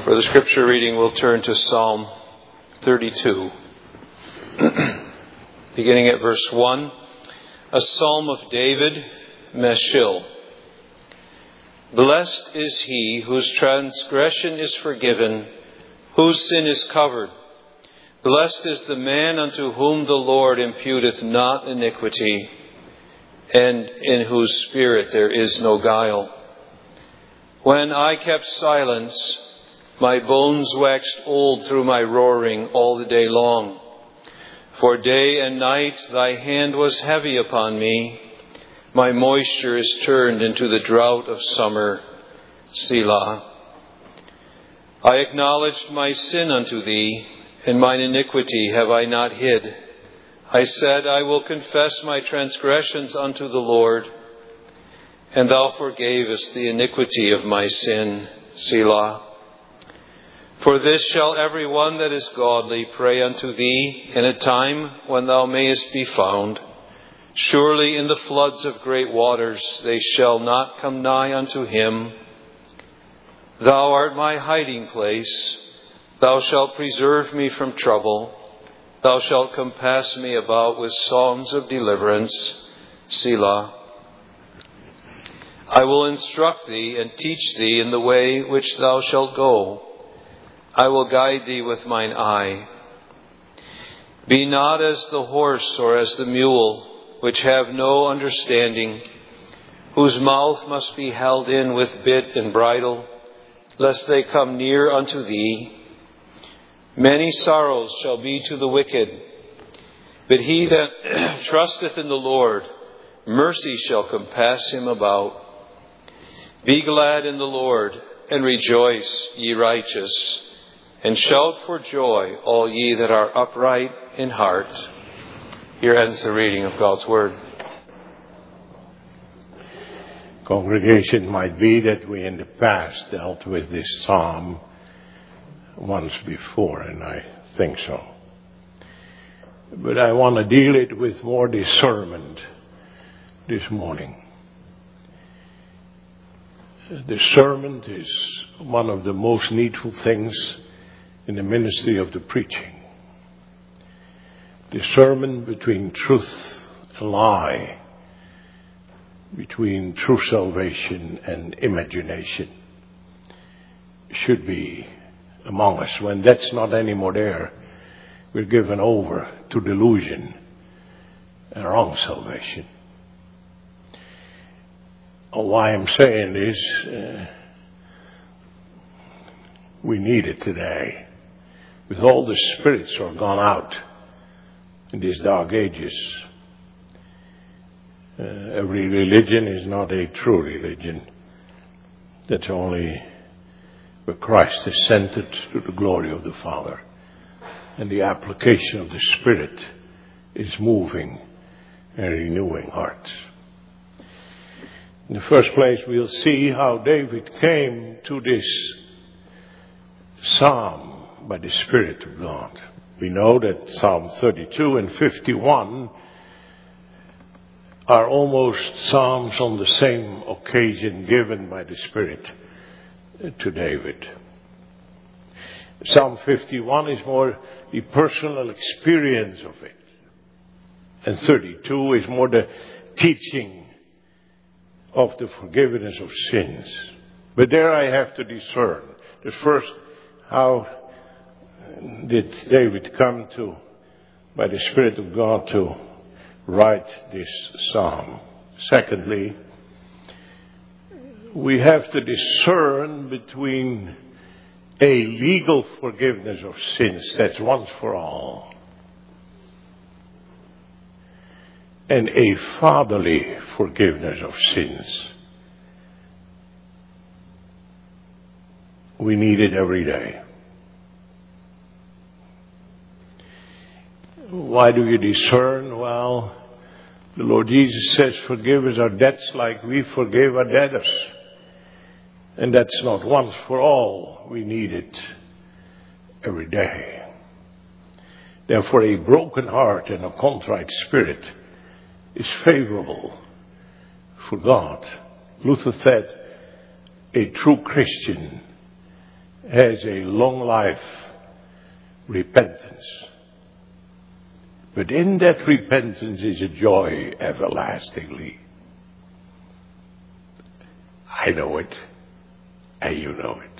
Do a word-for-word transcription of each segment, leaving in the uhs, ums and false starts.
For the scripture reading, we'll turn to Psalm thirty-two. Beginning at verse one, a psalm of David, Meshil. Blessed is he whose transgression is forgiven, whose sin is covered. Blessed is the man unto whom the Lord imputeth not iniquity, and in whose spirit there is no guile. When I kept silence, my bones waxed old through my roaring all the day long. For day and night thy hand was heavy upon me. My moisture is turned into the drought of summer. Selah. I acknowledged my sin unto thee, and mine iniquity have I not hid. I said, I will confess my transgressions unto the Lord, and thou forgavest the iniquity of my sin. Selah. For this shall every one that is godly pray unto thee in a time when thou mayest be found. Surely in the floods of great waters they shall not come nigh unto him. Thou art my hiding place. Thou shalt preserve me from trouble. Thou shalt compass me about with songs of deliverance. Selah. I will instruct thee and teach thee in the way which thou shalt go. I will guide thee with mine eye. Be not as the horse or as the mule, which have no understanding, whose mouth must be held in with bit and bridle, lest they come near unto thee. Many sorrows shall be to the wicked, but he that trusteth in the Lord, mercy shall compass him about. Be glad in the Lord, and rejoice, ye righteous, and shout for joy, all ye that are upright in heart. Here ends the reading of God's Word. Congregation, might be that we in the past dealt with this psalm once before, and I think so. But I want to deal it with more discernment this morning. Discernment is one of the most needful things in the ministry of the preaching. Discernment between truth and lie, between true salvation and imagination, should be among us. When that's not anymore there, we're given over to delusion and wrong salvation. Why I'm saying this, uh, we need it today. With all the spirits who are gone out in these dark ages, uh, every religion is not a true religion. That's only where Christ is centered to the glory of the Father. And the application of the Spirit is moving and renewing hearts. In the first place, we'll see how David came to this psalm by the Spirit of God. We know that Psalm thirty-two and fifty-one are almost psalms on the same occasion given by the Spirit to David. Psalm fifty-one is more the personal experience of it. And thirty-two is more the teaching of the forgiveness of sins. But there I have to discern. The first, how did David come to, by the Spirit of God, to write this psalm? Secondly, we have to discern between a legal forgiveness of sins, that's once for all, and a fatherly forgiveness of sins. We need it every day. Why do you discern? Well, the Lord Jesus says, forgive us our debts like we forgave our debtors. And that's not once for all. We need it every day. Therefore, a broken heart and a contrite spirit is favorable for God. Luther said, a true Christian has a long life repentance. But in that repentance is a joy everlastingly. I know it, and you know it.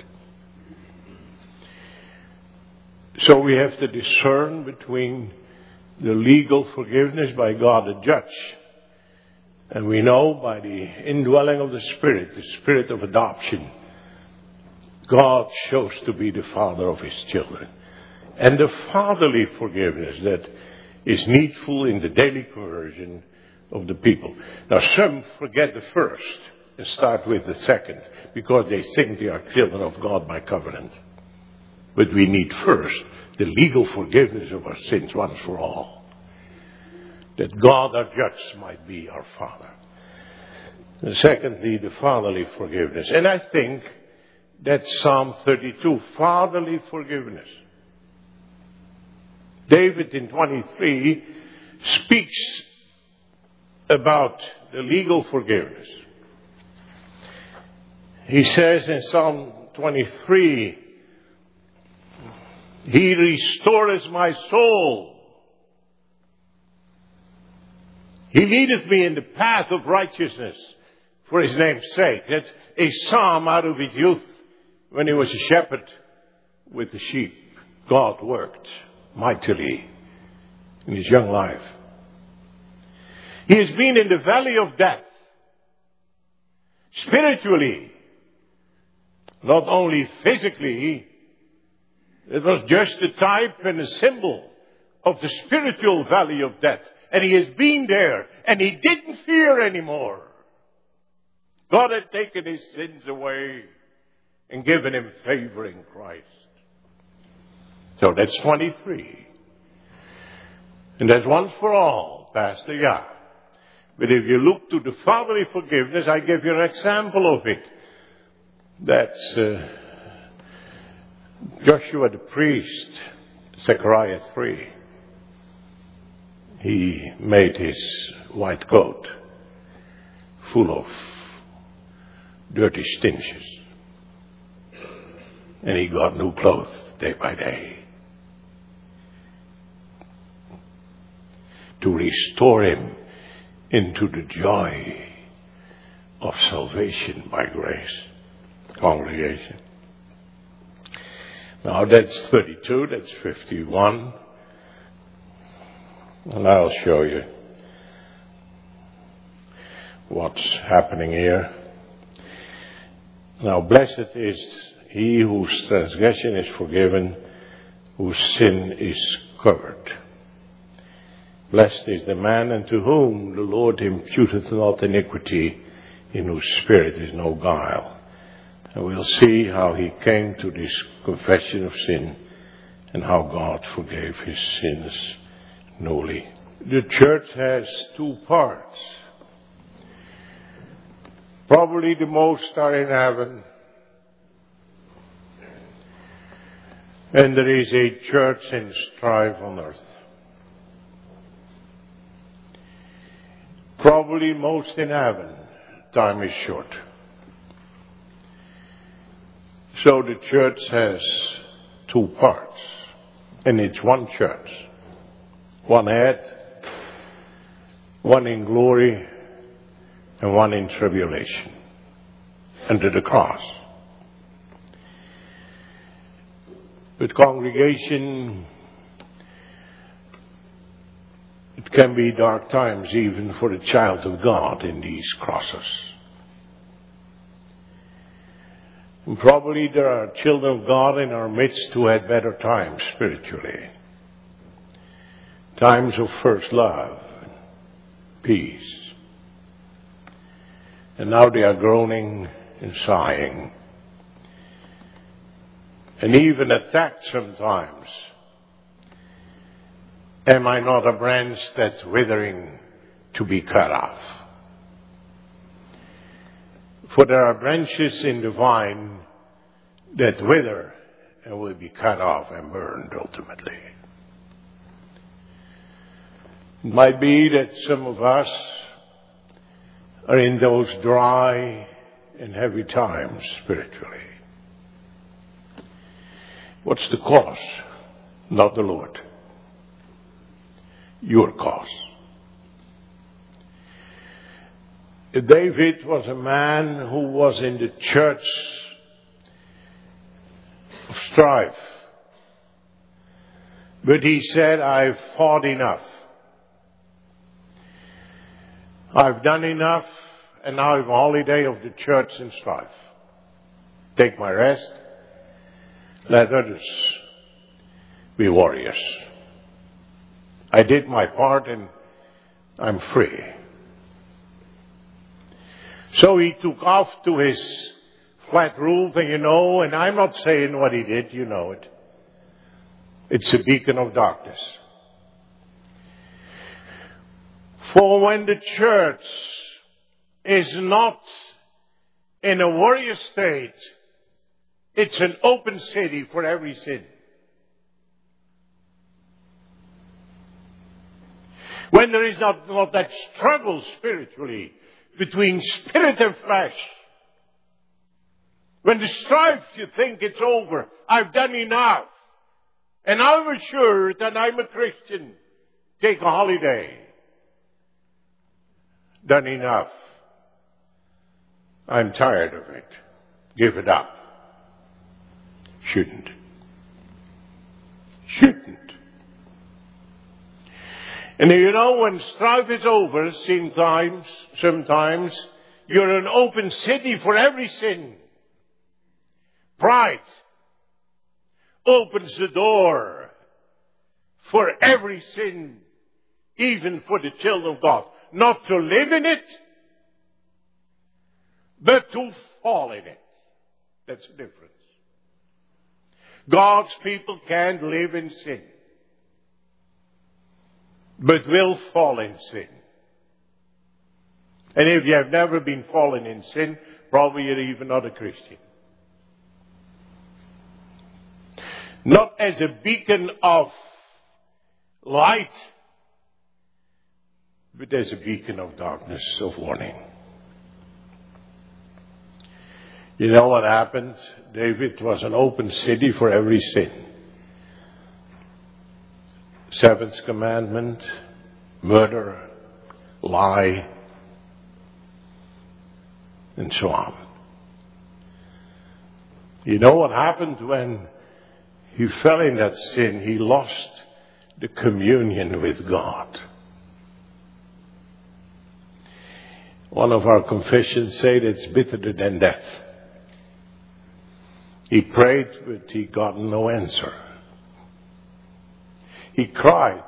So we have to discern between the legal forgiveness by God the judge. And we know by the indwelling of the Spirit, the Spirit of adoption, God shows to be the Father of His children. And the fatherly forgiveness that is needful in the daily conversion of the people. Now some forget the first and start with the second because they think they are children of God by covenant. But we need first the legal forgiveness of our sins once for all. That God our judge might be our Father. And secondly, the fatherly forgiveness. And I think that's Psalm thirty-two, fatherly forgiveness. David in twenty-three speaks about the legal forgiveness. He says in Psalm twenty-three, He restoreth my soul. He leadeth me in the path of righteousness for His name's sake. That's a psalm out of his youth when he was a shepherd with the sheep. God worked mightily in his young life. He has been in the valley of death. Spiritually. Not only physically. It was just a type and a symbol of the spiritual valley of death. And he has been there. And he didn't fear anymore. God had taken his sins away and given him favor in Christ. So that's twenty-three. And that's once for all, Pastor, yeah. But if you look to the fatherly forgiveness, I give you an example of it. That's uh, Joshua the priest, Zechariah three. He made his white coat full of dirty stenches. And he got new clothes day by day. To restore him into the joy of salvation by grace. Congregation. Now that's thirty-two, that's fifty-one. And I'll show you what's happening here. Now blessed is he whose transgression is forgiven, whose sin is covered. Blessed is the man unto whom the Lord imputeth not iniquity, in whose spirit is no guile. And we'll see how he came to this confession of sin and how God forgave his sins newly. The church has two parts. Probably the most are in heaven. And there is a church in strife on earth. Probably most in heaven. Time is short. So the church has two parts. And it's one church. One head. One in glory. And one in tribulation. Under the cross. With congregation, it can be dark times even for the child of God in these crosses. And probably there are children of God in our midst who had better times spiritually. Times of first love, peace. And now they are groaning and sighing. And even attacked sometimes. Am I not a branch that's withering to be cut off? For there are branches in the vine that wither and will be cut off and burned ultimately. It might be that some of us are in those dry and heavy times spiritually. What's the cause? Not the Lord. Your cause. David was a man who was in the church of strife. But he said, I've fought enough. I've done enough, and now I have a holiday of the church and strife. Take my rest. Let others be warriors. I did my part and I'm free. So he took off to his flat roof, and you know, and I'm not saying what he did, you know it. It's a beacon of darkness. For when the church is not in a warrior state, it's an open city for every sin. When there is not, not that struggle spiritually between spirit and flesh. When the strife, you think it's over. I've done enough. And I'm assured that I'm a Christian. Take a holiday. Done enough. I'm tired of it. Give it up. Shouldn't. Shouldn't. And you know, when strife is over, sometimes, sometimes, you're an open city for every sin. Pride opens the door for every sin, even for the children of God. Not to live in it, but to fall in it. That's the difference. God's people can't live in sin, but will fall in sin. And if you have never been fallen in sin, probably you're even not a Christian. Not as a beacon of light, but as a beacon of darkness, of warning. You know what happened? David was an open city for every sin. Seventh commandment, murder, lie, and so on. You know what happened when he fell in that sin? He lost the communion with God. One of our confessions said it's bitter than death. He prayed, but he got no answer. He cried,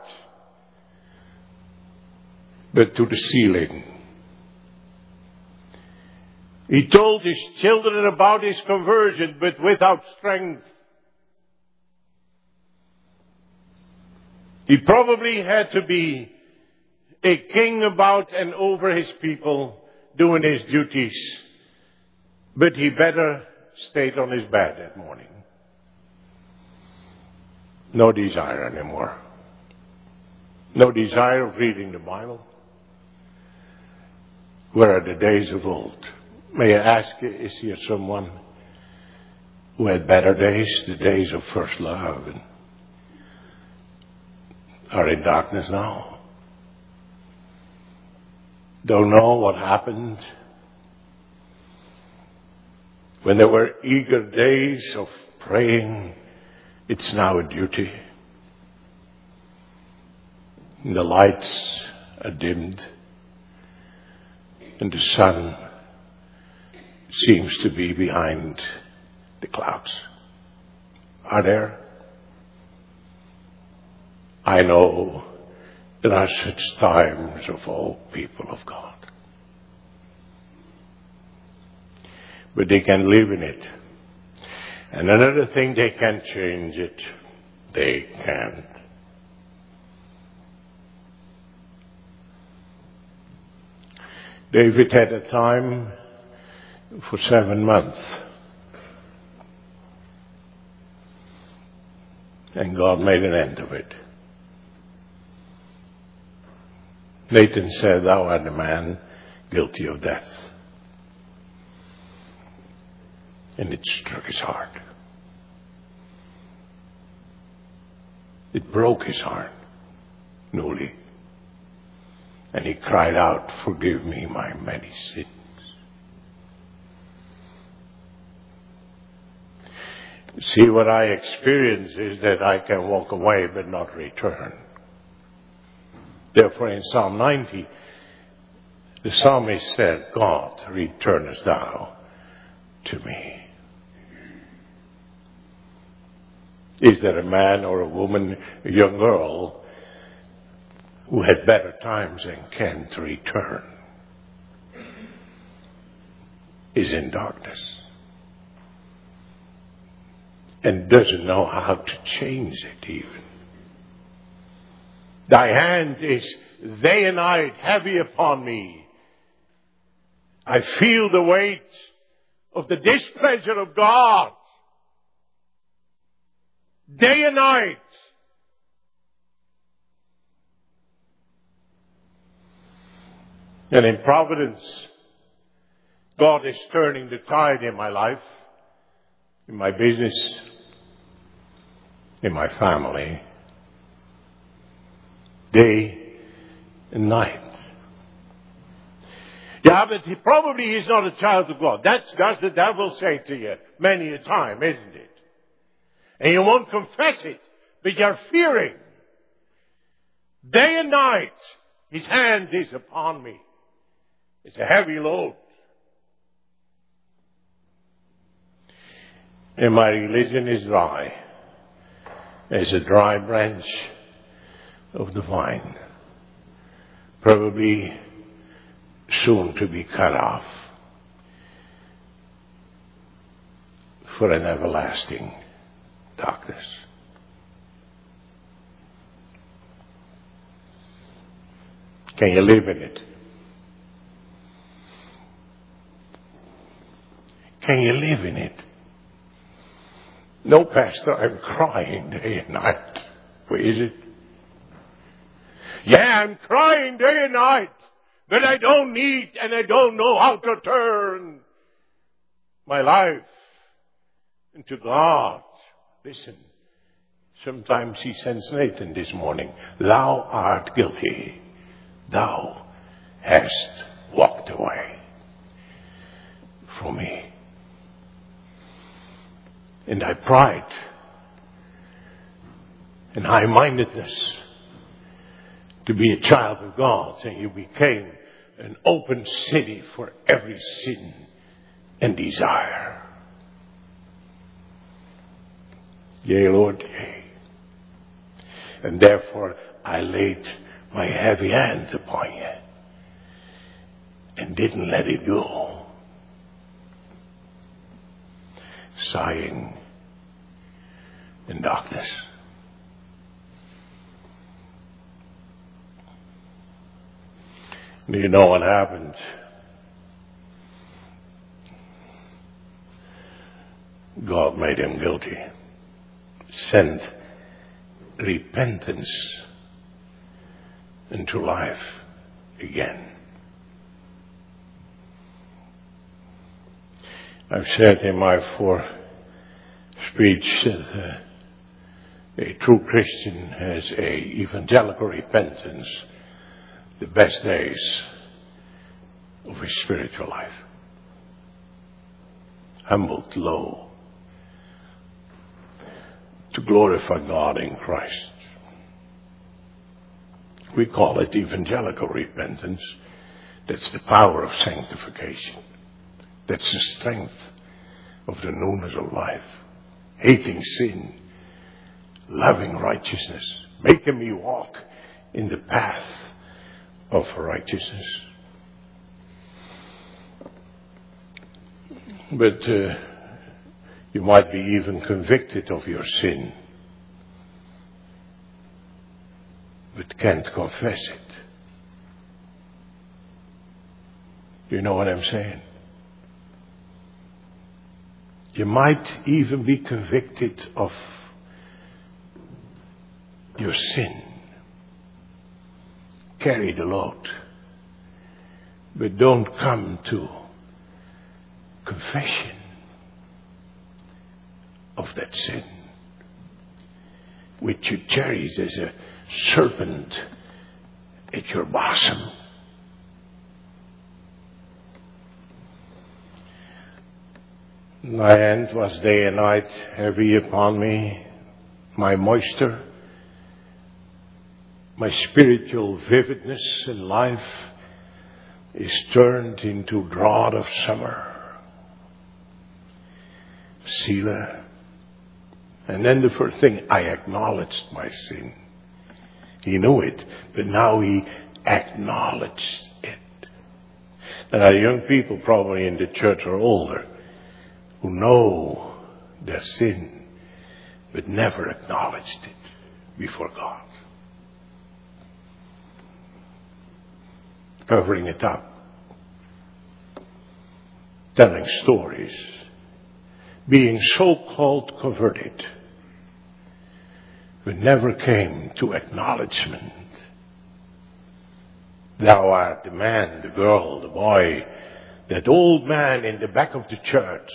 but to the ceiling. He told his children about his conversion, but without strength. He probably had to be a king about and over his people, doing his duties. But he better stayed on his bed that morning. No desire anymore. No desire of reading the Bible. Where are the days of old? May I ask you, is here someone who had better days, the days of first love, and are in darkness now? Don't know what happened when there were eager days of praying. It's now a duty. And the lights are dimmed, and the sun seems to be behind the clouds. Are there? I know there are such times of all people of God. But they can live in it. And another thing, they can't change it. They can't. David had a time for seven months. And God made an end of it. Nathan said, "Thou art a man guilty of death." And it struck his heart. It broke his heart, newly. And he cried out, "Forgive me my many sins." See, what I experience is that I can walk away but not return. Therefore, in Psalm ninety, the psalmist said, "God, returnest thou to me." Is there a man or a woman, a young girl, who had better times and can't return? Is in darkness and doesn't know how to change it even. Thy hand is day and night heavy upon me. I feel the weight of the displeasure of God day and night. And in providence, God is turning the tide in my life, in my business, in my family, day and night. Yeah, but he probably is not a child of God. That's, that's the devil say to you many a time, isn't it? And you won't confess it, but you're fearing. Day and night, his hand is upon me. It's a heavy load. And my religion is dry, as a dry branch of the vine, probably soon to be cut off for an everlasting darkness. Can you live in it? Can you live in it? No, Pastor, I'm crying day and night. Where is it? Yeah, I'm crying day and night, but I don't need and I don't know how to turn my life into God. Listen, sometimes he sends Nathan this morning. Thou art guilty. Thou hast walked away from me. And thy pride and high-mindedness to be a child of God, and you became an open city for every sin and desire. Yea, Lord, yea. And therefore I laid my heavy hand upon you and didn't let it go. Sighing in darkness. Do you know what happened? God made him guilty. Sent repentance into life again. I've said in my four speech that uh, a true Christian has a evangelical repentance, the best days of his spiritual life. Humbled low to glorify God in Christ. We call it evangelical repentance. That's the power of sanctification. That's the strength of the newness of life. Hating sin, loving righteousness, making me walk in the path of righteousness. But uh, you might be even convicted of your sin, but can't confess it. Do you know what I'm saying? You might even be convicted of your sin. Carry the load. But don't come to confession of that sin. which you cherish as a serpent at your bosom. My hand was day and night heavy upon me, my moisture, my spiritual vividness in life is turned into drought of summer. Selah. And then the first thing, I acknowledged my sin. He knew it, but now he acknowledged it. There are young people probably in the church or older who know their sin, but never acknowledged it before God. Covering it up. Telling stories. Being so-called converted, but never came to acknowledgement. Thou art the man, the girl, the boy, that old man in the back of the church.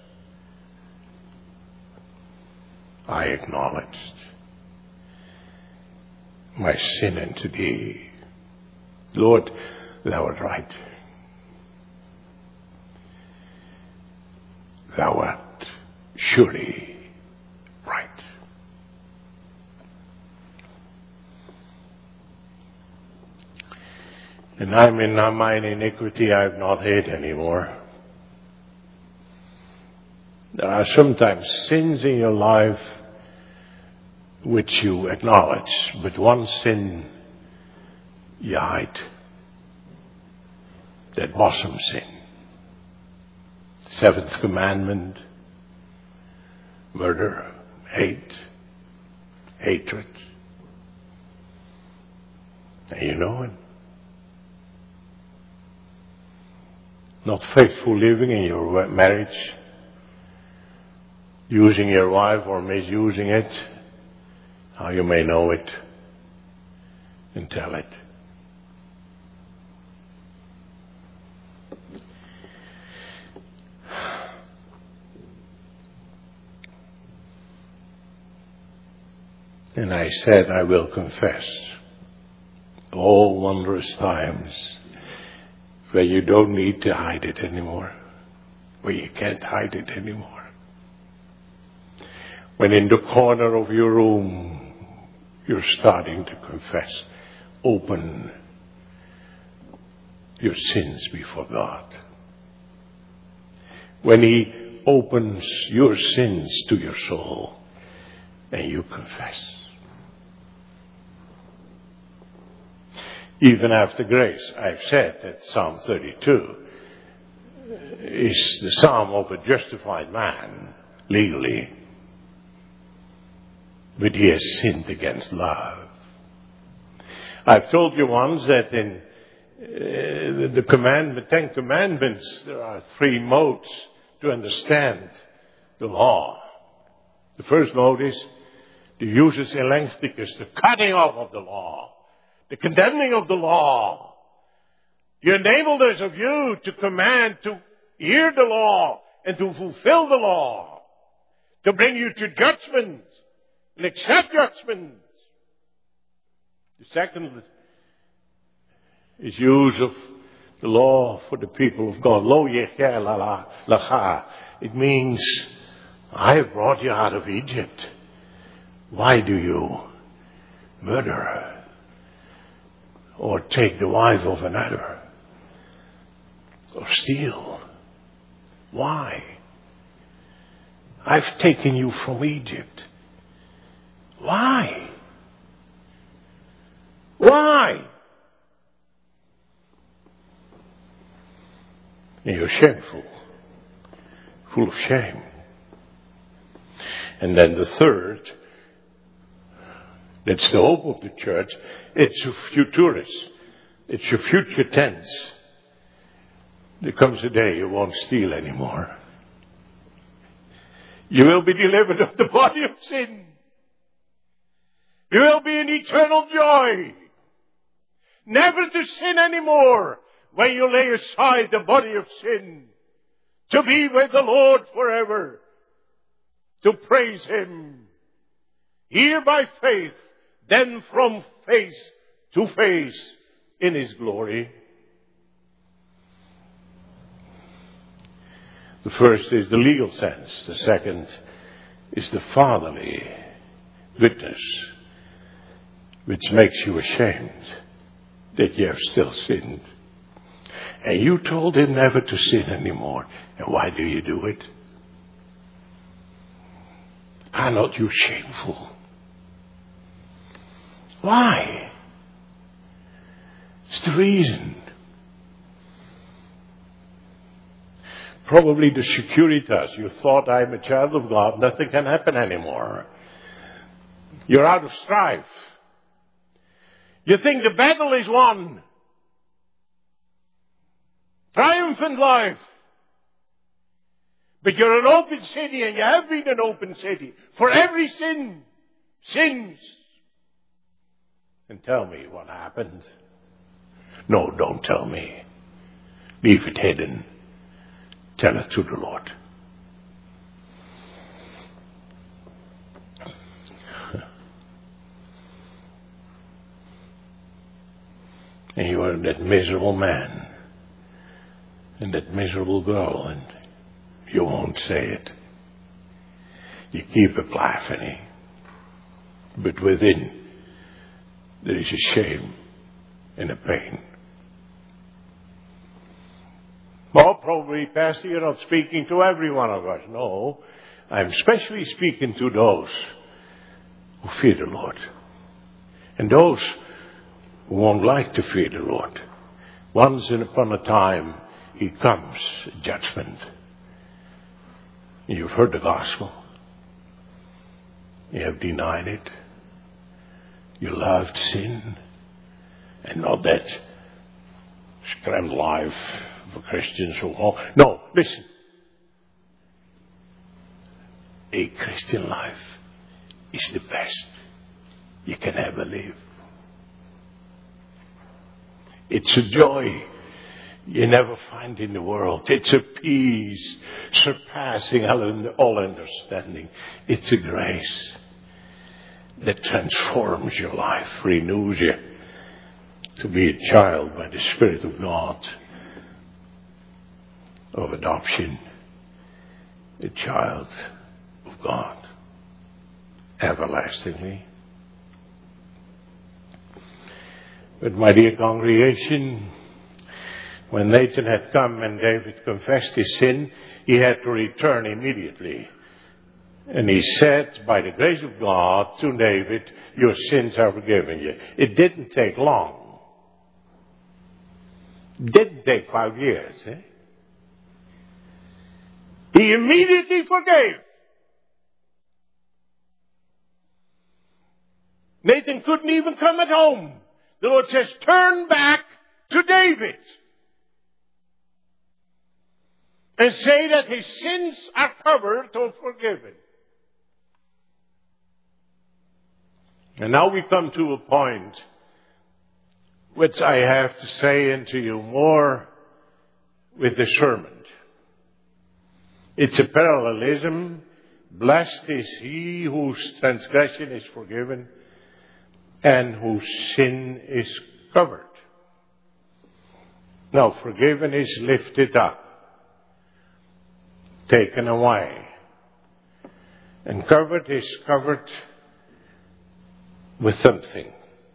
I acknowledged my sin unto thee. Lord, thou art right. Thou art surely right. And I'm in mine iniquity I've not hid anymore. There are sometimes sins in your life which you acknowledge, but one sin you hide. That bosom sin. Seventh commandment. Murder, hate, hatred. And you know it. Not faithful living in your marriage. Using your wife or misusing it. How you may know it. And tell it. And I said, I will confess. All wondrous times where you don't need to hide it anymore. Where you can't hide it anymore. When in the corner of your room, you're starting to confess. Open your sins before God. When He opens your sins to your soul and you confess. Even after grace, I've said that Psalm thirty-two is the psalm of a justified man, legally. But he has sinned against love. I've told you once that in uh, the commandment, Ten Commandments, there are three modes to understand the law. The first mode is the usus elenchticus, the cutting off of the law. The condemning of the law. The enableness of you to command, to hear the law, and to fulfill the law. To bring you to judgment, and accept judgment. The second is use of the law for the people of God. Lo yecheh la lacha. It means, I have brought you out of Egypt. Why do you murder? Or take the wife of another. Or steal. Why? I've taken you from Egypt. Why? Why? And you're shameful. Full of shame. And then the third, that's the hope of the church. It's a futurist. It's a future tense. There comes a day you won't steal anymore. You will be delivered of the body of sin. You will be in eternal joy. Never to sin anymore when you lay aside the body of sin. To be with the Lord forever. To praise Him here by faith, then from face to face in His glory. The first is the legal sense. The second is the fatherly witness, which makes you ashamed that you have still sinned. And you told him never to sin anymore. And why do you do it? Are not you shameful? Why? It's the reason. Probably the Securitas. You thought, I'm a child of God, nothing can happen anymore. You're out of strife. You think the battle is won. Triumphant life. But you're an open city, and you have been an open city for every sin. Sins. And tell me what happened. No, don't tell me. Leave it hidden. Tell it to the Lord. And you are that miserable man and that miserable girl, and you won't say it. You keep it laughing, but within there is a shame and a pain. Well, probably, Pastor, you're not speaking to every one of us. No, I'm especially speaking to those who fear the Lord. And those who won't like to fear the Lord. Once upon a time, He comes, judgment. You've heard the gospel. You have denied it. You loved sin. And not that scrambled life for Christians who all. No, listen. A Christian life is the best you can ever live. It's a joy you never find in the world. It's a peace surpassing all understanding. It's a grace that transforms your life, renews you to be a child by the Spirit of God, of adoption, a child of God, everlastingly. But my dear congregation, when Nathan had come and David confessed his sin, he had to return immediately. And he said, by the grace of God, to David, your sins are forgiven you. It didn't take long. It didn't take five years. Eh? He immediately forgave. Nathan couldn't even come at home. The Lord says, turn back to David and say that his sins are covered or forgiven. And now we come to a point which I have to say unto you more with discernment. It's a parallelism. Blessed is he whose transgression is forgiven and whose sin is covered. Now, forgiven is lifted up, taken away. And covered is covered with something.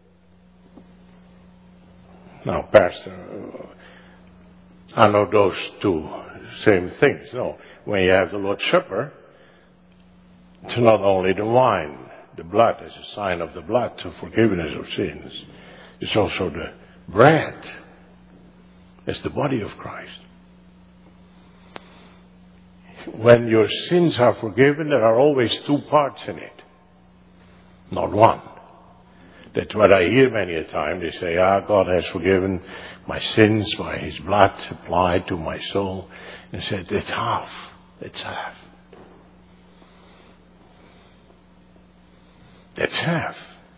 Now, Pastor, I know those two same things. No, when you have the Lord's Supper, it's not only the wine, the blood as a sign of the blood to forgiveness of sins. It's also the bread as the body of Christ. When your sins are forgiven, there are always two parts in it, not one. That's what I hear many a time. They say, ah, God has forgiven my sins by His blood applied to my soul. And said, it's half. It's half. That's half.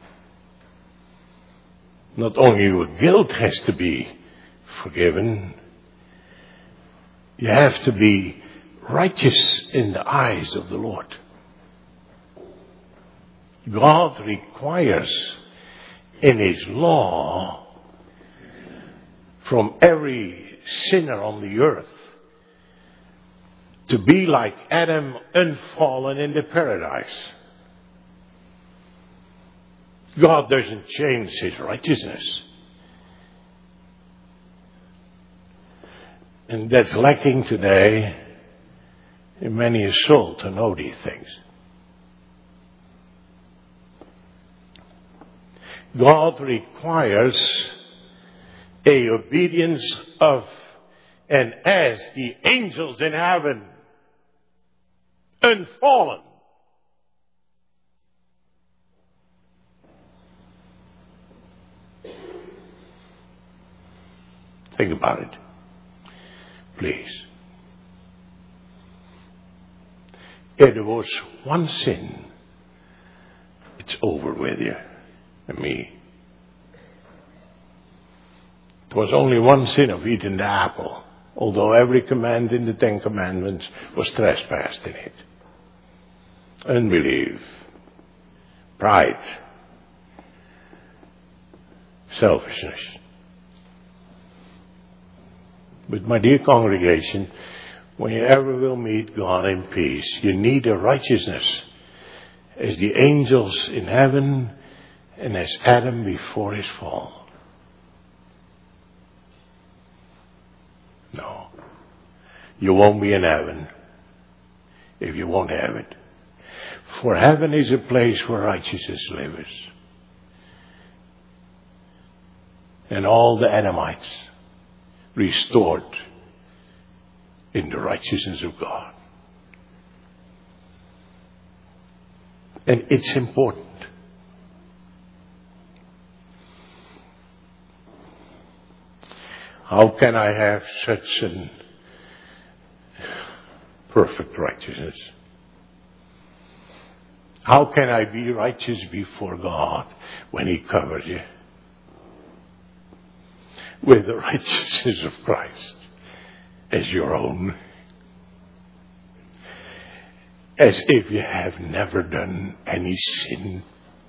Not only your guilt has to be forgiven, you have to be righteous in the eyes of the Lord. God requires in His law from every sinner on the earth to be like Adam unfallen in the paradise. God doesn't change His righteousness. And that's lacking today in many a soul to know these things. God requires a obedience of and as the angels in heaven, unfallen. Think about it, please. If there was one sin, it's over with you and me. There was only one sin of eating the apple, although every command in the Ten Commandments was trespassed in it. Unbelief, pride, selfishness. But my dear congregation, when you ever will meet God in peace, you need a righteousness as the angels in heaven and as Adam before his fall. No. You won't be in heaven if you won't have it. For heaven is a place where righteousness lives. And all the Adamites restored in the righteousness of God. And it's important. How can I have such a perfect righteousness? How can I be righteous before God when He covers you with the righteousness of Christ as your own? As if you have never done any sin.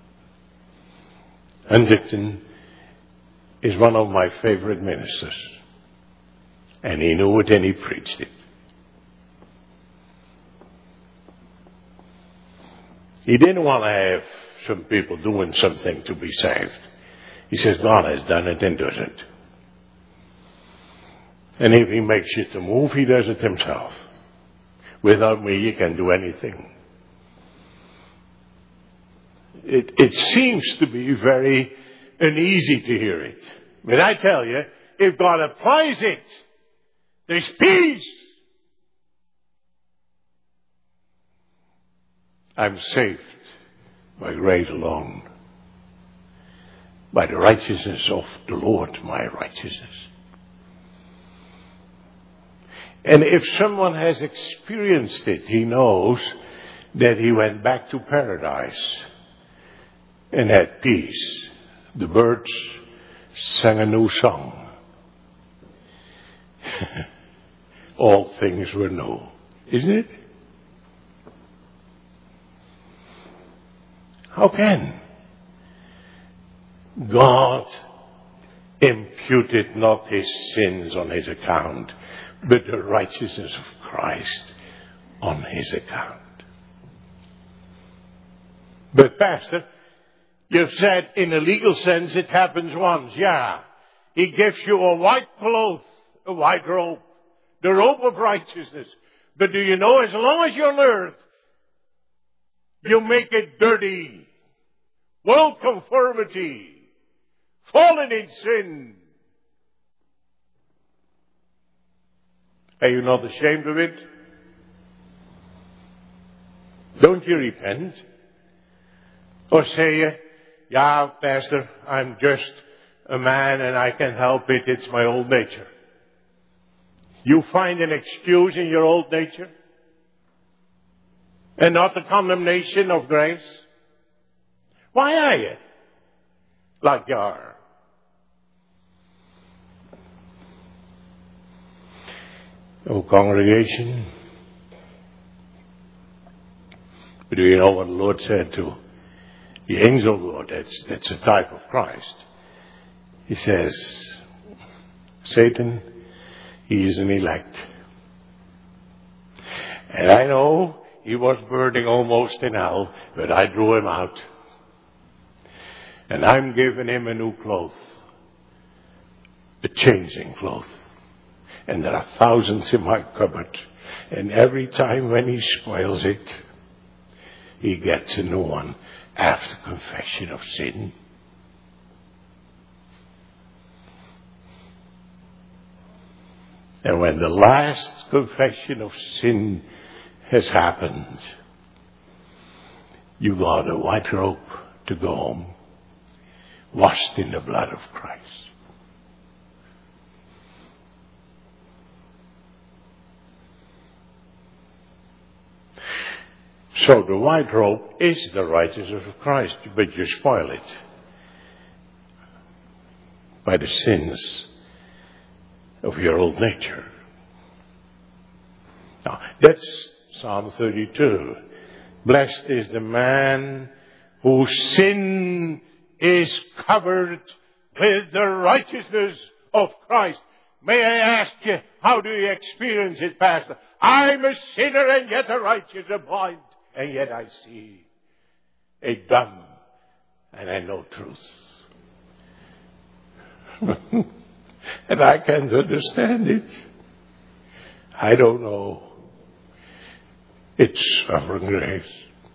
Huntington is one of my favorite ministers. And he knew it and he preached it. He didn't want to have some people doing something to be saved. He says, God has done it and does it. And if He makes you to move, He does it Himself. Without me, you can't do anything. It, it seems to be very uneasy to hear it. But I tell you, if God applies it, there's peace. I'm saved by grace alone, by the righteousness of the Lord, my righteousness. And if someone has experienced it, he knows that he went back to paradise and had peace. The birds sang a new song. All things were new, isn't it? How can God imputed not His sins on His account, but the righteousness of Christ on His account? But Pastor, you've said in a legal sense it happens once. Yeah. He gives you a white cloth, a white robe, the robe of righteousness. But do you know, as long as you're on earth, you make it dirty, world conformity, fallen in sin. Are you not ashamed of it? Don't you repent? Or say, yeah, Pastor, I'm just a man and I can't help it. It's my old nature. You find an excuse in your old nature? And not the condemnation of grace? Why are you like you are? Oh, congregation, do you know what the Lord said to The angel Lord, that's, that's a type of Christ. He says, Satan, he is an elect. And I know he was burning almost in hell, but I drew him out. And I'm giving him a new cloth. A changing cloth. And there are thousands in my cupboard. And every time when he spoils it, he gets a new one after confession of sin. And when the last confession of sin has happened, you got a white robe to go home, washed in the blood of Christ. So the white robe is the righteousness of Christ, but you spoil it by the sins of your old nature. Now, that's Psalm thirty-two. Blessed is the man whose sin is covered with the righteousness of Christ. May I ask you, how do you experience it, Pastor? I'm a sinner and yet a righteous, a blind, and yet I see, a dumb, and I know truth. And I can't understand it. I don't know. It's sovereign grace.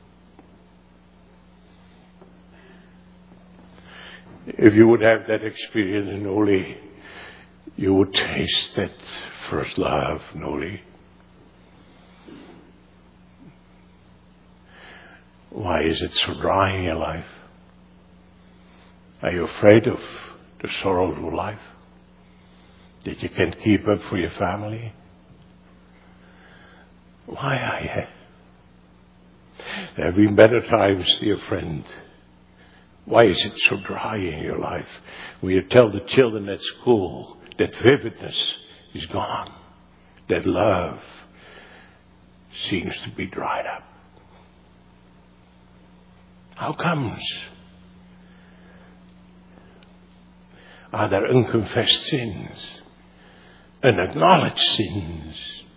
If you would have that experience in Oli, you would taste that first love in Oli. Why is it so dry in your life? Are you afraid of the sorrows of life? That you can't keep up for your family? Why are you? There have been better times, dear friend. Why is it so dry in your life? When you tell the children at school that vividness is gone, that love seems to be dried up. How comes? Are there unconfessed sins? Unacknowledged sins?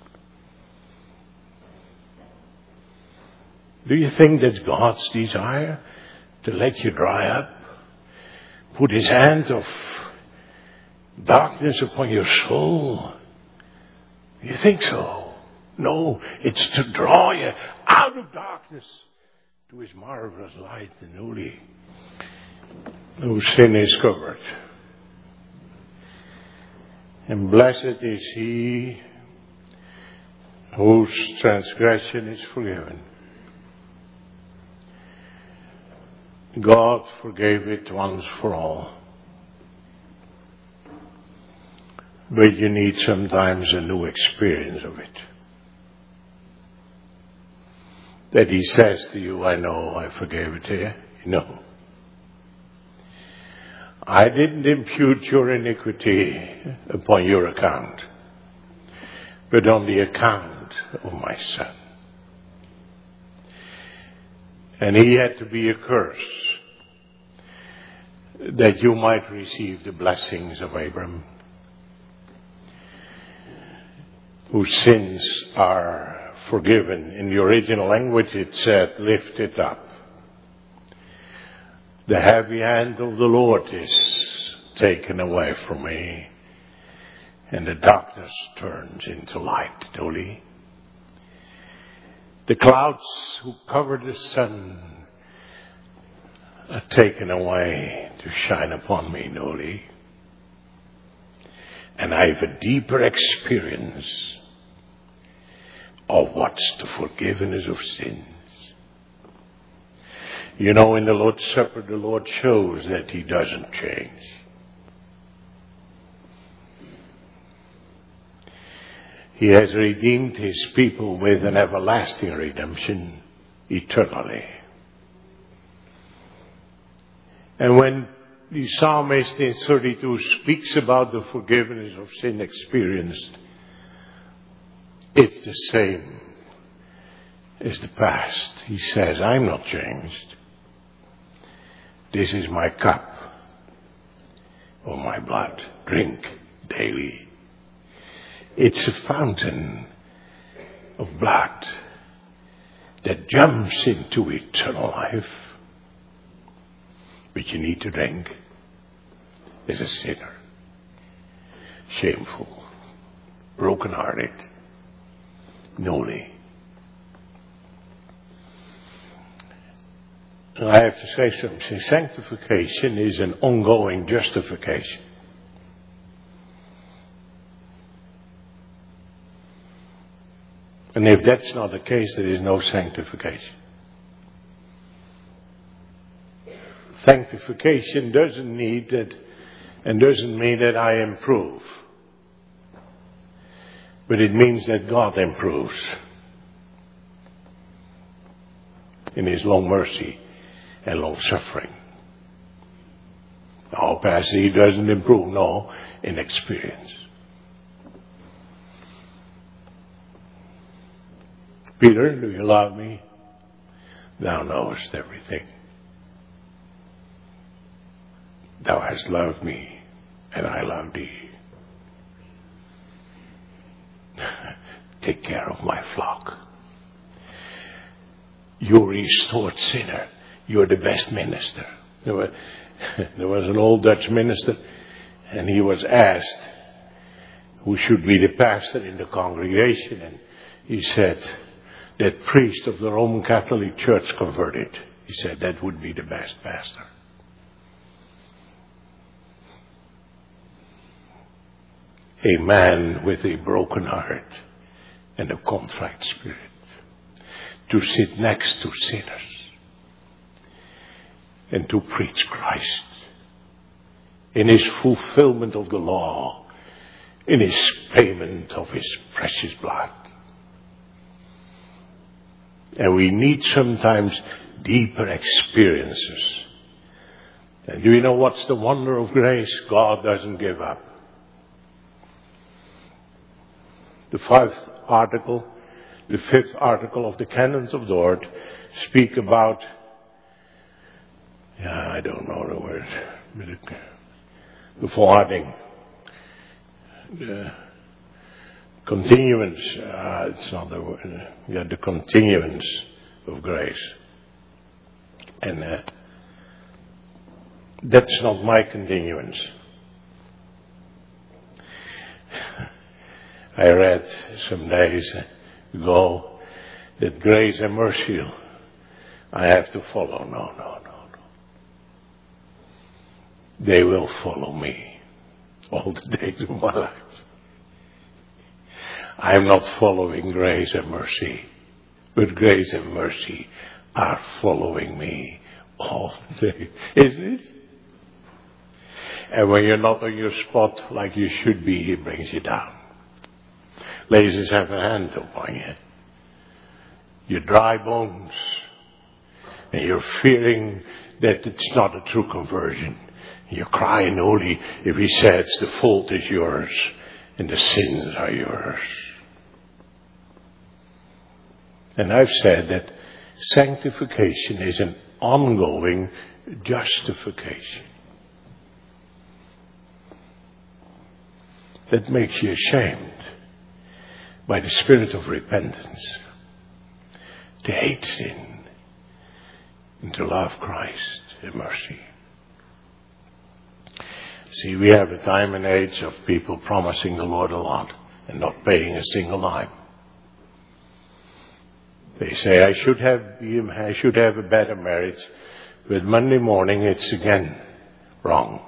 Do you think that's God's desire? To let you dry up? Put his hand of darkness upon your soul? You think so? No, it's to draw you out of darkness to his marvelous light and holy, whose sin is covered. And blessed is he whose transgression is forgiven. God forgave it once for all. But you need sometimes a new experience of it. That he says to you, I know I forgave it to you. No. I didn't impute your iniquity upon your account, but on the account of my son. And he had to be a curse that you might receive the blessings of Abram, whose sins are forgiven. In the original language it said, lifted up. The heavy hand of the Lord is taken away from me, and the darkness turns into light. Dolly. The clouds who cover the sun are taken away to shine upon me, Noli. And I have a deeper experience of what's the forgiveness of sins. You know, in the Lord's Supper, the Lord shows that he doesn't change. He has redeemed his people with an everlasting redemption eternally. And when the psalmist in thirty-two speaks about the forgiveness of sin experienced, it's the same as the past. He says, I'm not changed. This is my cup of my blood. Drink daily. It's a fountain of blood that jumps into eternal life. But you need to drink as a sinner. Shameful. Broken-hearted. Nolly. I have to say something. Sanctification is an ongoing justification. And if that's not the case, there is no sanctification. Sanctification doesn't need that, and doesn't mean that I improve. But it means that God improves in His long mercy and long suffering. Now, Pastor, He doesn't improve. No, in experience. Peter, do you love me? Thou knowest everything. Thou hast loved me, and I love thee. Take care of my flock. You restored sinner. You're the best minister. There was, there was an old Dutch minister, and he was asked who should be the pastor in the congregation, and he said, that priest of the Roman Catholic Church converted. He said that would be the best pastor. A man with a broken heart and a contrite spirit, to sit next to sinners and to preach Christ in His fulfillment of the law, in His payment of His precious blood. And we need sometimes deeper experiences. And do you know what's the wonder of grace? God doesn't give up. The fifth article, the fifth article of the Canons of Dort speak about, yeah, I don't know the word, but it, the forwarding, the continuance, uh, it's not the word, yeah, the continuance of grace. And uh, that's not my continuance. I read some days ago that grace and mercy I have to follow. No, no, no, no. They will follow me all the days of my life. I am not following grace and mercy, but grace and mercy are following me all the day. Isn't it? And when you're not on your spot like you should be, He brings you down. Lays His heavy hand upon you. Your dry bones. And you're fearing that it's not a true conversion. You're crying only if He says the fault is yours and the sins are yours. And I've said that sanctification is an ongoing justification. That makes you ashamed by the spirit of repentance to hate sin and to love Christ in mercy. See, we have a time and age of people promising the Lord a lot and not paying a single dime. They say, I should have, I should have a better marriage, but Monday morning it's again wrong.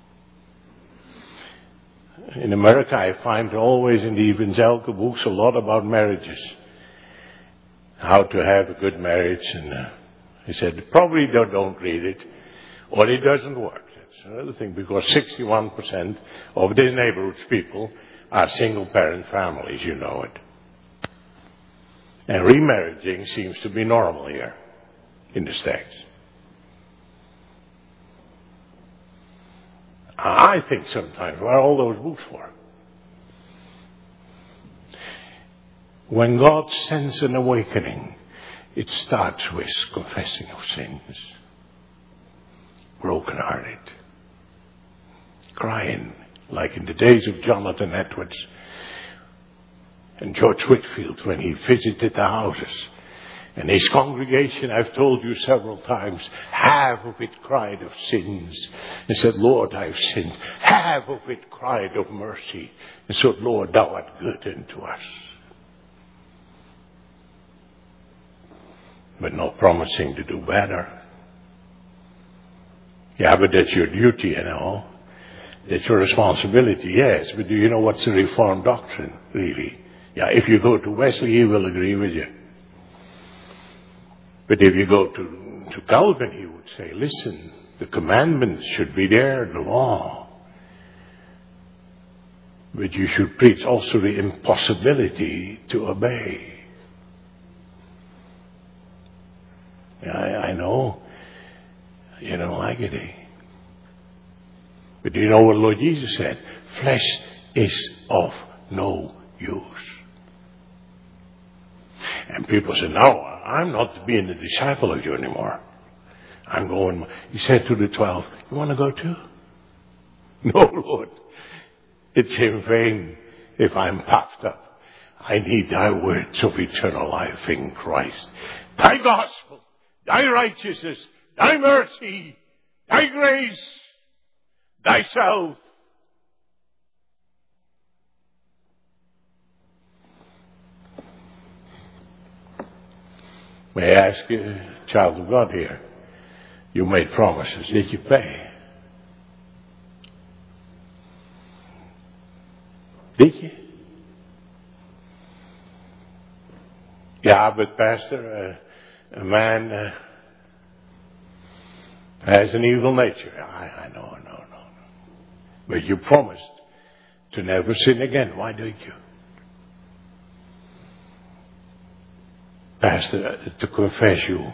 In America, I find always in the evangelical books a lot about marriages. How to have a good marriage. And uh, he said, probably don't, don't read it, or it doesn't work. That's another thing, because sixty-one percent of the neighborhood's people are single-parent families, you know it. And remarrying seems to be normal here in the States. I think sometimes, what are all those books for? When God sends an awakening, it starts with confessing of sins. brokenhearted, crying like in the days of Jonathan Edwards and George Whitfield when he visited the houses. And his congregation, I've told you several times, half of it cried of sins and said, Lord, I've sinned. Half of it cried of mercy and said, Lord, thou art good unto us. But not promising to do better. Yeah, but that's your duty, you know. That's your responsibility, yes. But do you know what's the Reformed doctrine, really? Yeah, if you go to Wesley, he will agree with you. But if you go to, to Calvin, he would say, listen, the commandments should be there, the law. But you should preach also the impossibility to obey. Yeah, I, I know. You don't like it, eh? But do you know what Lord Jesus said? Flesh is of no use. And people say, no, I'm not being a disciple of you anymore. I'm going, he said to the twelve, you want to go too? No, Lord. It's in vain if I'm puffed up. I need thy words of eternal life in Christ. Thy gospel, thy righteousness, thy mercy, thy grace, thyself. May I ask you, child of God here, you made promises. Did you pay? Did you? Yeah, but Pastor, uh, a man uh, has an evil nature. I, I know, no, no, no. But you promised to never sin again. Why did you? Pastor, to confess you,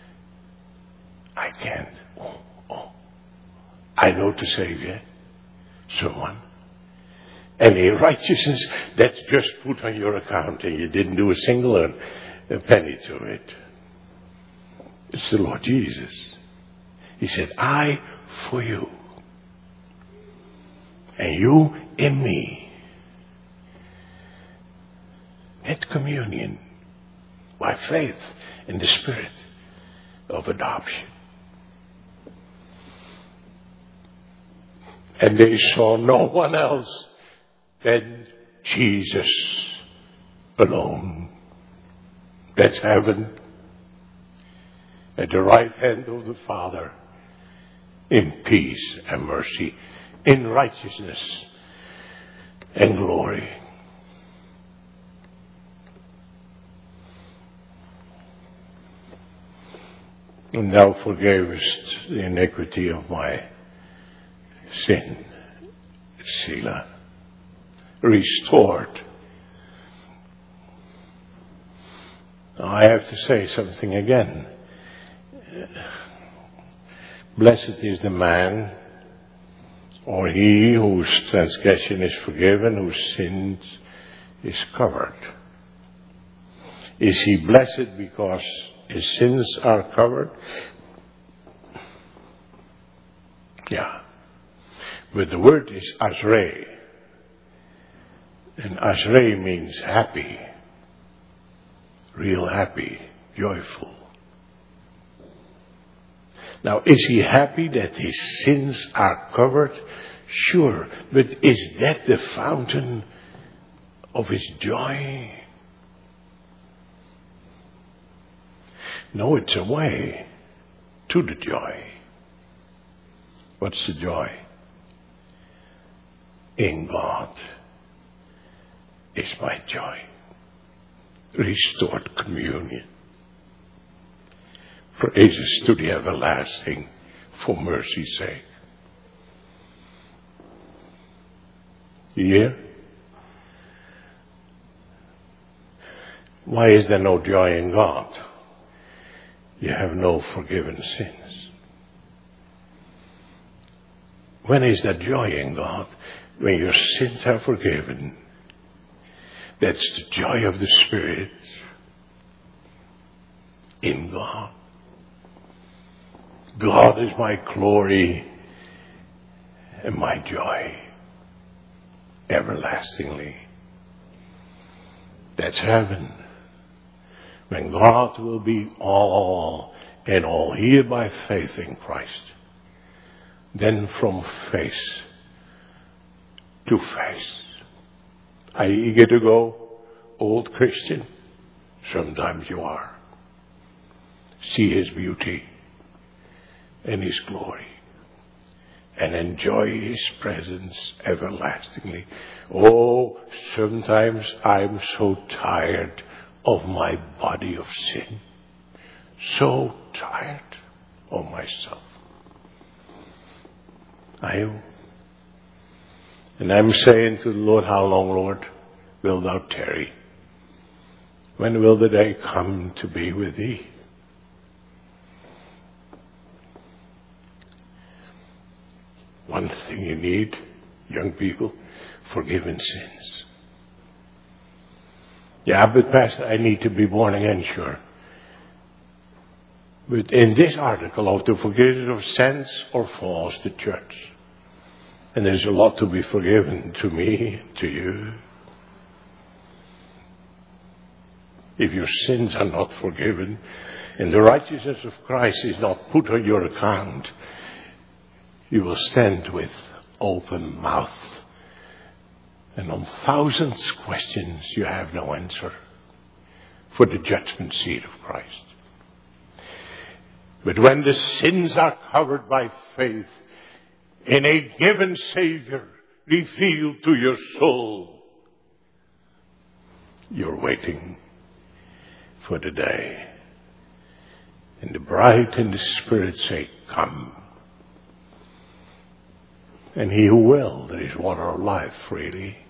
I can't. Oh, oh. I know to save you, someone. Any righteousness that's just put on your account and you didn't do a single a penny to it. It's the Lord Jesus. He said, I for you. And you in me. That's communion. By faith in the Spirit of adoption. And they saw no one else than Jesus alone. That's heaven. At the right hand of the Father. In peace and mercy. In righteousness and glory. And thou forgavest the iniquity of my sin, Selah. Restored. Now I have to say something again. Blessed is the man or he whose transgression is forgiven, whose sins is covered. Is he blessed because his sins are covered? Yeah. But the word is Ashrei. And Ashrei means happy. Real happy. Joyful. Now, is he happy that his sins are covered? Sure. But is that the fountain of his joy? No, it's a way to the joy. What's the joy? In God is my joy. Restored communion. Praises to the everlasting for mercy's sake. You hear? Why is there no joy in God? You have no forgiven sins. When is that joy in God? When your sins are forgiven. That's the joy of the Spirit in God. God is my glory and my joy everlastingly. That's heaven. When God will be all in all, here by faith in Christ. Then from face to face. Are you eager to go, old Christian? Sometimes you are. See His beauty and His glory and enjoy His presence everlastingly. Oh, sometimes I'm so tired of my body of sin. So tired of myself. Are you? And I'm saying to the Lord, how long, Lord, wilt thou tarry? When will the day come to be with thee? One thing you need, young people, forgiven sins. Yeah, but Pastor, I need to be born again, sure. But in this article of the forgiveness of sins or falls, the church. And there's a lot to be forgiven to me, to you. If your sins are not forgiven, and the righteousness of Christ is not put on your account, you will stand with open mouth. And on thousands of questions you have no answer for the judgment seat of Christ. But when the sins are covered by faith in a given Savior revealed to your soul, you're waiting for the day. And the bride and the Spirit say, come. And He who will, there is water of life freely.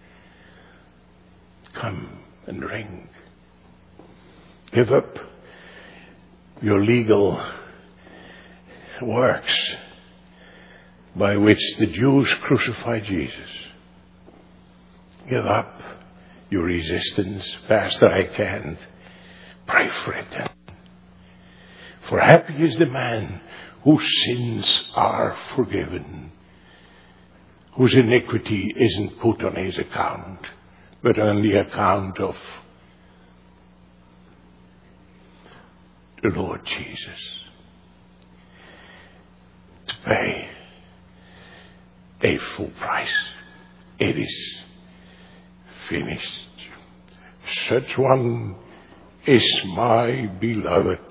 Come and drink. Give up your legal works by which the Jews crucified Jesus. Give up your resistance. Pastor, I can't. Pray for it then. For happy is the man whose sins are forgiven, whose iniquity isn't put on his account, but on the account of the Lord Jesus. To pay a full price. It is finished. Such one is my beloved.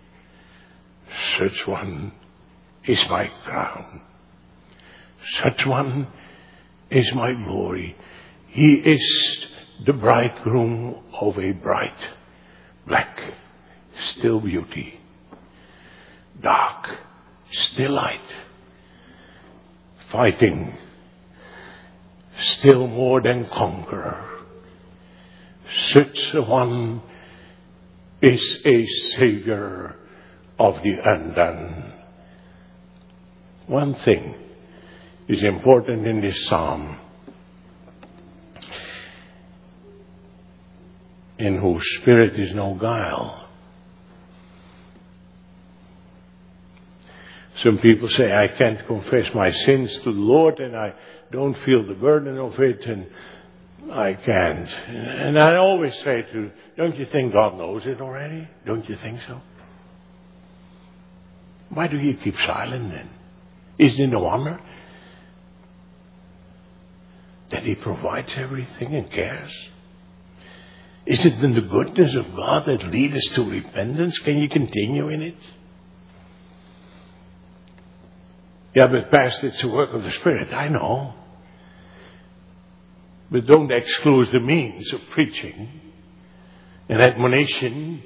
Such one is my crown. Such one is my glory. He is the bridegroom of a bright, black, still beauty. Dark, still light. Fighting, still more than conqueror. Such a one is a Savior of the undone. One thing is important in this psalm. In whose spirit is no guile. Some people say, I can't confess my sins to the Lord and I don't feel the burden of it and I can't. And I always say to, don't you think God knows it already? Don't you think so? Why do you keep silent then? Isn't it no wonder that He provides everything and cares? Is it in the goodness of God that leads us to repentance? Can you continue in it? Yeah, but Pastor, it's the work of the Spirit. I know. But don't exclude the means of preaching and admonition.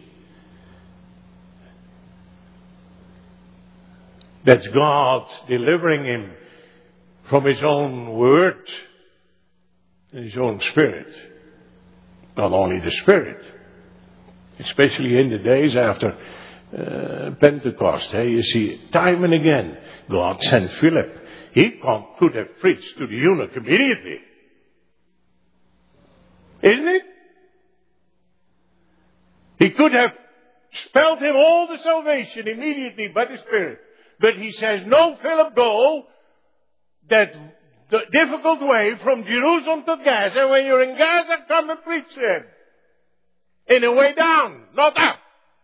That's God delivering him from His own word and His own Spirit. Not only the Spirit, especially in the days after uh, Pentecost. Hey, you see, time and again, God sent Philip. He could have preached to the eunuch immediately. Isn't it? He could have spelled him all the salvation immediately by the Spirit. But he says, no, Philip, go that the difficult way from Jerusalem to Gaza. When you're in Gaza, come and preach there. In a way down, not up.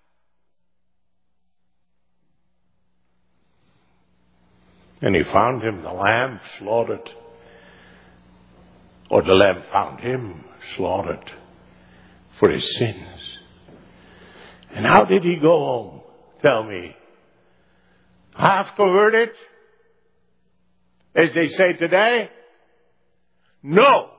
And he found him, the lamb slaughtered. Or the lamb found him slaughtered for his sins. And how did he go home? Tell me. Half converted? As they say today? No.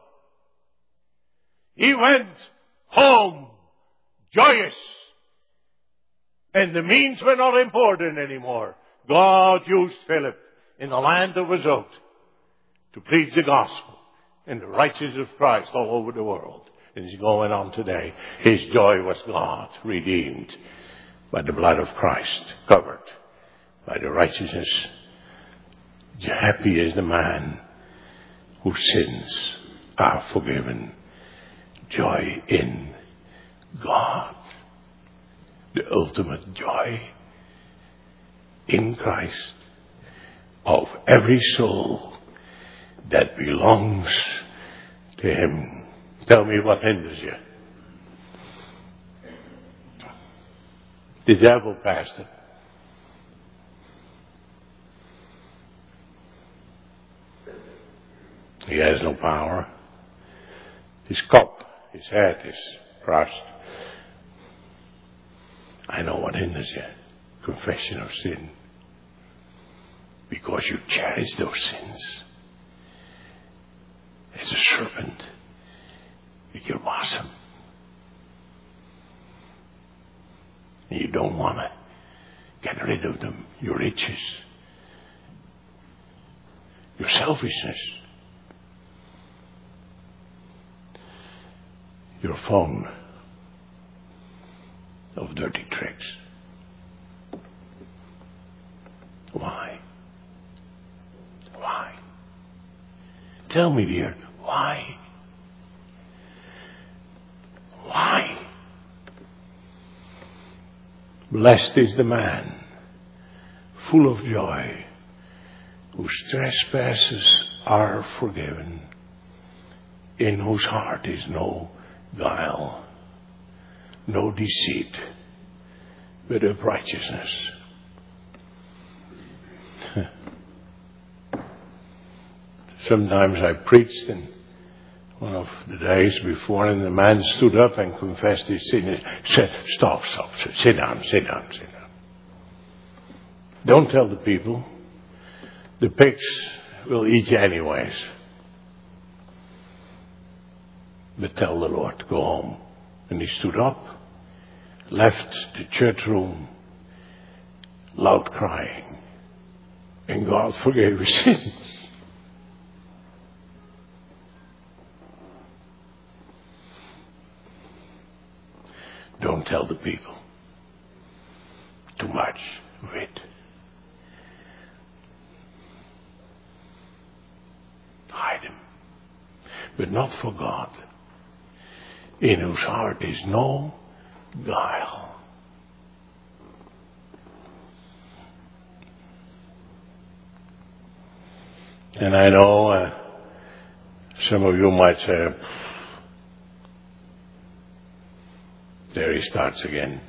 He went home joyous. And the means were not important anymore. God used Philip in the land of his oath to preach the gospel and the righteousness of Christ all over the world. And it's going on today. His joy was God, redeemed by the blood of Christ, covered by the righteousness. Happy is the man whose sins are forgiven. Joy in God. The ultimate joy in Christ of every soul that belongs to Him. Tell me what hinders you. The devil, Pastor. He has no power. His cup, his head is crushed. I know what hinders you. Confession of sin. Because you cherish those sins. As a serpent with your bosom. And you don't want to get rid of them. Your riches. Your selfishness. Your phone of dirty tricks. Why? Why? Tell me, dear, why? Why? Blessed is the man, full of joy, whose trespasses are forgiven, in whose heart is no guile, no deceit, but of righteousness. Sometimes I preached in one of the days before, and the man stood up and confessed his sin. He said, stop, stop, sit down, sit down, sit down. Don't tell the people. The pigs will eat you anyways. But tell the Lord to go home. And he stood up, left the church room, loud crying. And God forgave his sins. Don't tell the people too much of it. Hide him. But not for God, in whose heart is no guile. And I know uh, some of you might say, there he starts again.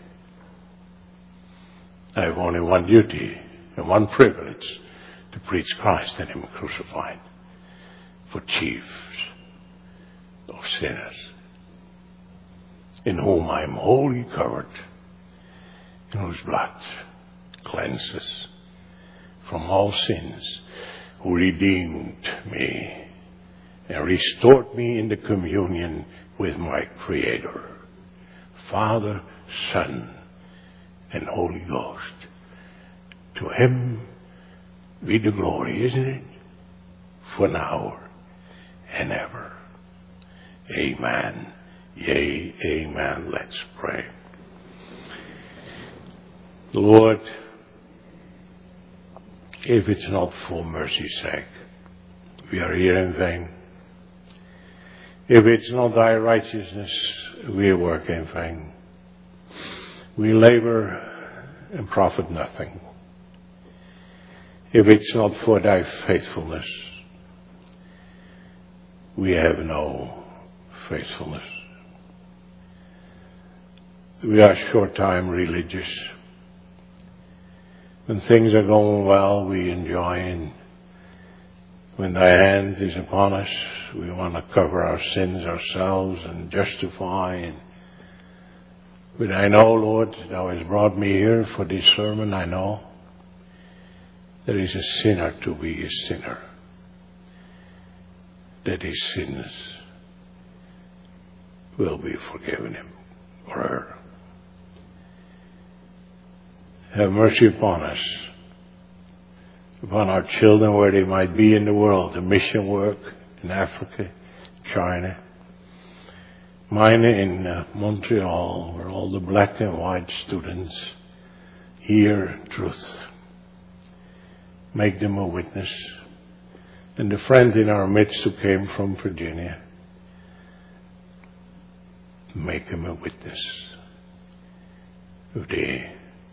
I have only one duty and one privilege, to preach Christ and Him crucified for chiefs of sinners, in whom I am wholly covered, in whose blood cleanses from all sins, who redeemed me and restored me in the communion with my Creator. Father, Son, and Holy Ghost. To Him be the glory, isn't it? For now and ever. Amen. Yea, amen. Let's pray. Lord, if it's not for mercy's sake, we are here in vain. If it's not thy righteousness, we work in vain. We labor and profit nothing. If it's not for thy faithfulness, we have no faithfulness. We are short-time religious. When things are going well, we enjoy, and when thy hand is upon us, we want to cover our sins ourselves and justify. And but I know, Lord, thou hast brought me here for this sermon. I know there is a sinner to be a sinner, that his sins will be forgiven him or her. Have mercy upon us, upon our children where they might be in the world, the mission work in Africa, China, mine in uh, Montreal, where all the black and white students hear truth. Make them a witness. And the friend in our midst who came from Virginia, make him a witness of thee,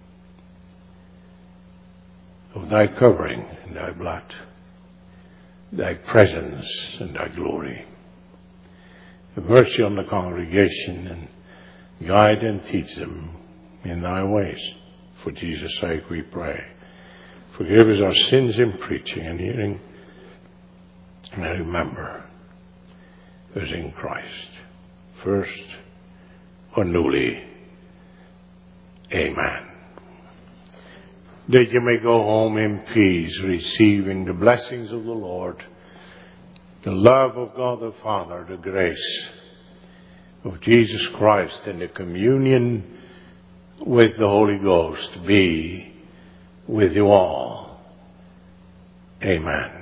of thy covering and thy blood, thy presence and thy glory. Have mercy on the congregation and guide and teach them in thy ways. For Jesus' sake we pray. Forgive us our sins in preaching and hearing, and remember us in Christ, first or newly. Amen. That you may go home in peace, receiving the blessings of the Lord, the love of God the Father, the grace of Jesus Christ, and the communion with the Holy Ghost be with you all. Amen.